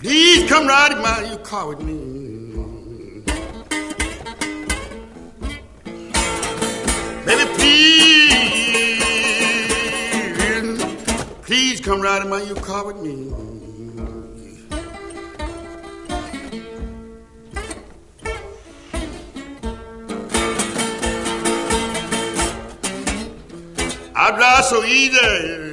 Please come ride in my your car with me. Baby, please come ride in my your car with me. I drive so easy.